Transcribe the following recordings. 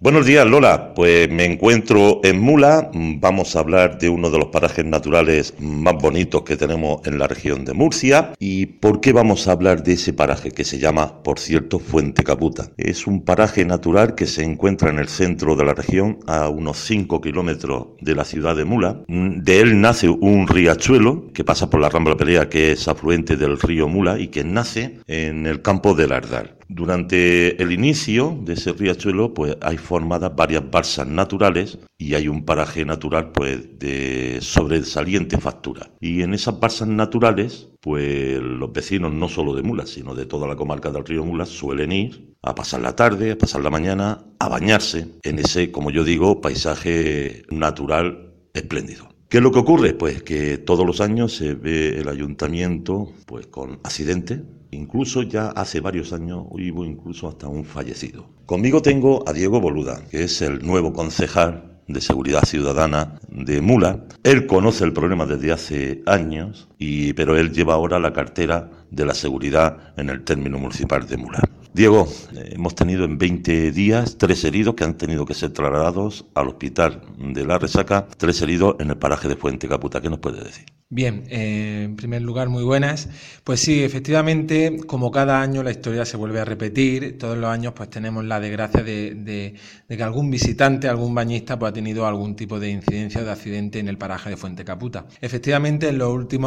Buenos días, Lola. Pues me encuentro en Mula. Vamos a hablar de uno de los parajes naturales más bonitos que tenemos en la región de Murcia. ¿Y por qué vamos a hablar de ese paraje que se llama, por cierto, Fuente Caputa? Es un paraje natural que se encuentra en el centro de la región, a unos 5 kilómetros de la ciudad de Mula. De él nace un riachuelo que pasa por la Rambla Pelea, que es afluente del río Mula y que nace en el campo del Ardal. Durante el inicio de ese riachuelo, pues hay formadas varias balsas naturales y hay un paraje natural, pues, de sobresaliente factura. Y en esas balsas naturales, pues, los vecinos no solo de Mula, sino de toda la comarca del río Mula, suelen ir a pasar la tarde, a pasar la mañana, a bañarse en ese, como yo digo, paisaje natural espléndido. ¿Qué es lo que ocurre? Pues que todos los años se ve el ayuntamiento, pues, con accidentes. Incluso ya hace varios años hubo incluso hasta un fallecido. Conmigo tengo a Diego Boluda, que es el nuevo concejal de Seguridad Ciudadana de Mula. Él conoce el problema desde hace años, pero él lleva ahora la cartera de la seguridad en el término municipal de Mula. Diego, hemos tenido en 20 días 3 heridos que han tenido que ser trasladados al hospital de La Resaca, 3 heridos en el paraje de Fuente Caputa. ¿Qué nos puede decir? Bien, en primer lugar, muy buenas. Pues sí, efectivamente, como cada año la historia se vuelve a repetir, todos los años pues tenemos la desgracia de que algún visitante, algún bañista pues ha tenido algún tipo de incidencia o de accidente en el paraje de Fuente Caputa. Efectivamente, en el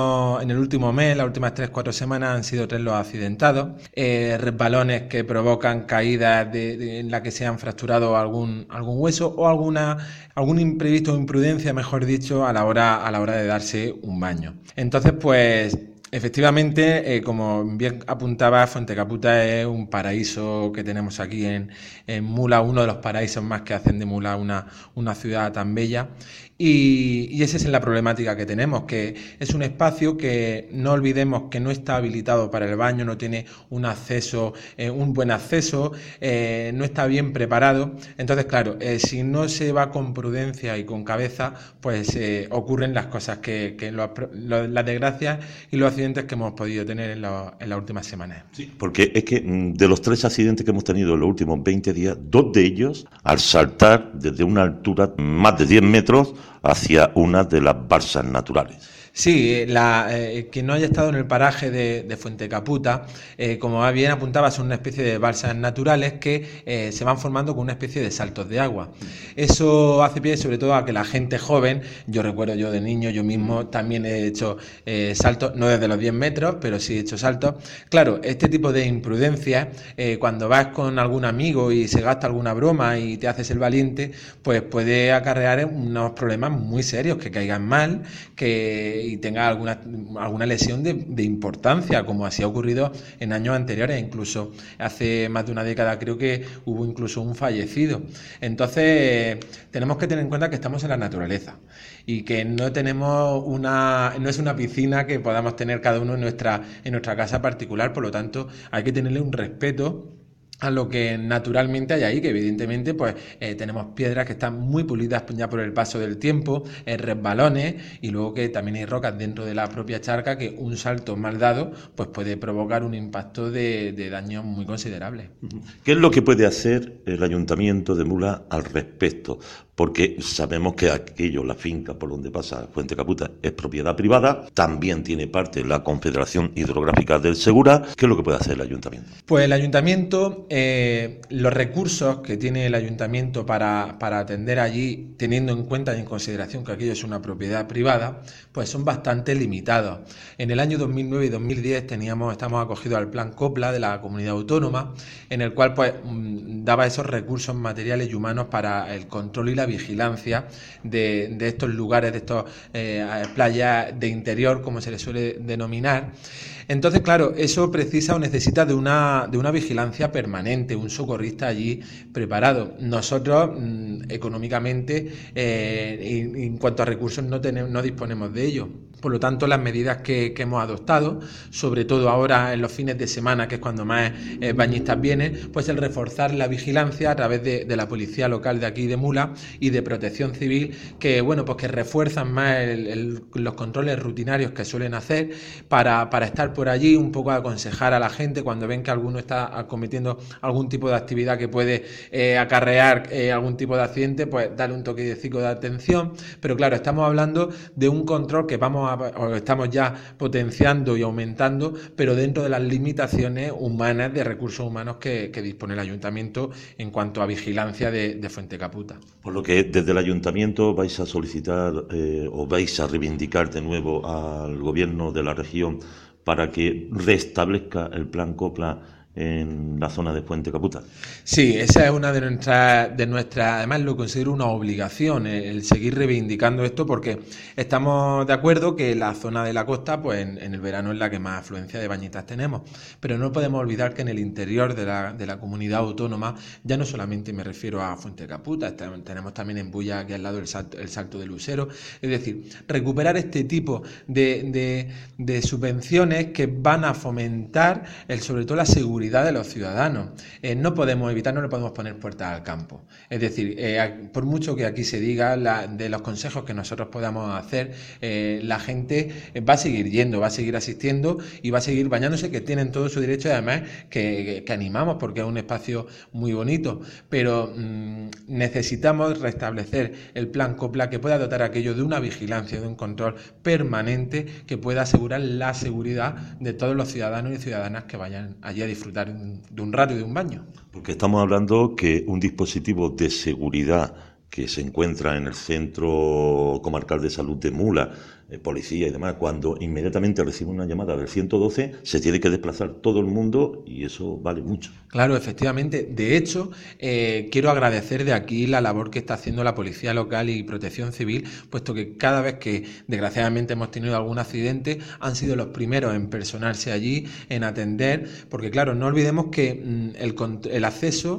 último mes, las últimas 3-4 semanas han sido 3 los accidentados, resbalones que provocan caídas en la que se han fracturado algún hueso o algún imprevisto o imprudencia, mejor dicho, a la hora de darse un baño. Entonces, pues, efectivamente, como bien apuntaba, Fuente Caputa es un paraíso que tenemos aquí en Mula, uno de los paraísos más que hacen de Mula una ciudad tan bella. Y esa es la problemática que tenemos, que es un espacio que no olvidemos que no está habilitado para el baño, no tiene un buen acceso, no está bien preparado. Entonces, claro, si no se va con prudencia y con cabeza, pues ocurren las cosas las desgracias y los accidentes que hemos podido tener en las últimas semanas. Sí, porque es que de los 3 accidentes que hemos tenido en los últimos 20 días, 2 de ellos al saltar desde una altura más de 10 metros hacia una de las balsas naturales. Sí, quien no haya estado en el paraje de Fuente Caputa, como bien apuntaba, son una especie de balsas naturales que se van formando con una especie de saltos de agua. Eso hace pie sobre todo a que la gente joven, yo recuerdo yo de niño, yo mismo también he hecho saltos, no desde los 10 metros, pero sí he hecho saltos. Claro, este tipo de imprudencias, cuando vas con algún amigo y se gasta alguna broma y te haces el valiente, pues puede acarrear unos problemas muy serios, que caigan mal, y tenga alguna lesión de importancia, como así ha ocurrido en años anteriores, incluso hace más de una década creo que hubo incluso un fallecido. Entonces tenemos que tener en cuenta que estamos en la naturaleza y que no es una piscina que podamos tener cada uno en nuestra casa particular, por lo tanto hay que tenerle un respeto a lo que naturalmente hay ahí, que evidentemente pues tenemos piedras que están muy pulidas ya por el paso del tiempo, resbalones, y luego que también hay rocas dentro de la propia charca que un salto mal dado pues puede provocar un impacto de daño muy considerable. ¿Qué es lo que puede hacer el Ayuntamiento de Mula al respecto? Porque sabemos que la finca por donde pasa Fuente Caputa es propiedad privada, también tiene parte la Confederación Hidrográfica del Segura. ¿Qué es lo que puede hacer el Ayuntamiento? Pues el Ayuntamiento, los recursos que tiene el Ayuntamiento para atender allí, teniendo en cuenta y en consideración que aquello es una propiedad privada, pues son bastante limitados. En el año 2009 y 2010 estamos acogidos al Plan Copla de la Comunidad Autónoma, en el cual pues daba esos recursos materiales y humanos para el control y la vigilancia de estos lugares, de estas playas de interior, como se les suele denominar. Entonces, claro, eso precisa o necesita de una vigilancia permanente, un socorrista allí preparado. Nosotros, económicamente, en cuanto a recursos, no disponemos de ello. Por lo tanto, las medidas que hemos adoptado, sobre todo ahora en los fines de semana, que es cuando más bañistas vienen, pues el reforzar la vigilancia a través de la policía local de aquí de Mula y de Protección Civil, que bueno, pues que refuerzan más los controles rutinarios que suelen hacer para estar por allí, un poco a aconsejar a la gente cuando ven que alguno está cometiendo algún tipo de actividad que puede acarrear algún tipo de accidente, pues darle un toquecito de atención. Pero claro, estamos hablando de un control que estamos ya potenciando y aumentando, pero dentro de las limitaciones humanas, de recursos humanos que dispone el ayuntamiento en cuanto a vigilancia de Fuentecaputa. Por lo que desde el ayuntamiento vais a solicitar o vais a reivindicar de nuevo al gobierno de la región para que restablezca el plan Copla en la zona de Fuentecaputa. Sí, esa es una de nuestras, además lo considero una obligación, el seguir reivindicando esto, porque estamos de acuerdo que la zona de la costa, pues en el verano es la que más afluencia de bañistas tenemos, pero no podemos olvidar que en el interior de la comunidad autónoma, ya no solamente me refiero a Fuentecaputa, tenemos también en Bulla, aquí al lado el Salto del Lucero, es decir, recuperar este tipo de subvenciones que van a fomentar sobre todo la seguridad de los ciudadanos. No podemos evitar, no le podemos poner puertas al campo. Es decir, por mucho que aquí se diga de los consejos que nosotros podamos hacer, la gente va a seguir yendo, va a seguir asistiendo y va a seguir bañándose, que tienen todo su derecho, y además que animamos porque es un espacio muy bonito, pero necesitamos restablecer el plan Copla, que pueda dotar aquello de una vigilancia, de un control permanente que pueda asegurar la seguridad de todos los ciudadanos y ciudadanas que vayan allí a disfrutar de un rato y de un baño. Porque estamos hablando que un dispositivo de seguridad que se encuentra en el Centro Comarcal de Salud de Mula, policía y demás, cuando inmediatamente recibe una llamada del 112, se tiene que desplazar todo el mundo y eso vale mucho. Claro, efectivamente. De hecho, quiero agradecer de aquí la labor que está haciendo la Policía Local y Protección Civil, puesto que cada vez que desgraciadamente hemos tenido algún accidente, han sido los primeros en personarse allí, en atender, porque claro, no olvidemos que el acceso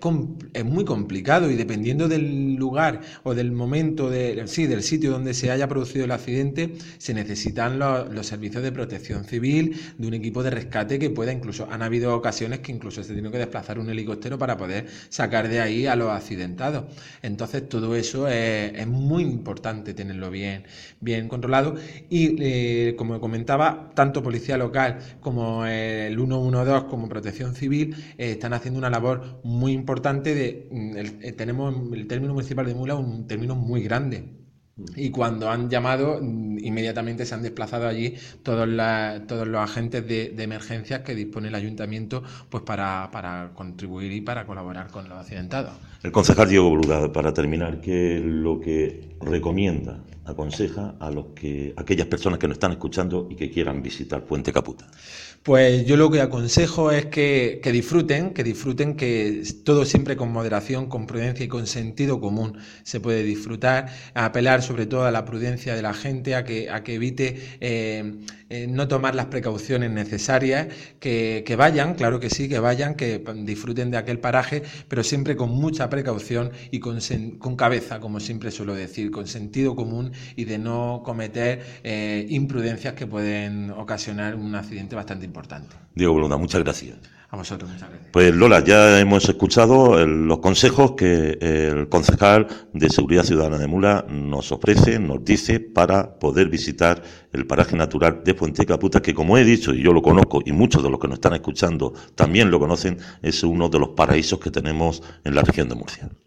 es muy complicado y dependiendo del lugar o del momento, del sitio donde se haya producido el accidente, se necesitan los servicios de protección civil, de un equipo de rescate que pueda, incluso han habido ocasiones que incluso se tiene que desplazar un helicóptero para poder sacar de ahí a los accidentados. Entonces todo eso es muy importante tenerlo bien controlado y como comentaba, tanto Policía Local como el 112 como Protección Civil están haciendo una labor muy importante. Tenemos el término municipal de Mula, un término muy grande. Y cuando han llamado, inmediatamente se han desplazado allí todos los agentes de emergencias que dispone el ayuntamiento, pues para contribuir y para colaborar con los accidentados. El concejal Diego Boluda, para terminar, ¿qué es lo que recomienda, aconseja a aquellas personas que nos están escuchando y que quieran visitar Fuentecaputa? Pues yo lo que aconsejo es que disfruten, que todo siempre con moderación, con prudencia y con sentido común se puede disfrutar, a apelar sobre todo a la prudencia de la gente, a que evite no tomar las precauciones necesarias, que vayan, claro que sí, que vayan, que disfruten de aquel paraje, pero siempre con mucha precaución y con cabeza, como siempre suelo decir, con sentido común y de no cometer imprudencias que pueden ocasionar un accidente bastante importante. Diego Boluda, muchas gracias. A vosotros, muchas gracias. Pues Lola, ya hemos escuchado los consejos que el concejal de Seguridad Ciudadana de Mula nos ofrece, nos dice para poder visitar el paraje natural de Fuentecaputa, que como he dicho, y yo lo conozco, y muchos de los que nos están escuchando también lo conocen, es uno de los paraísos que tenemos en la región de Murcia.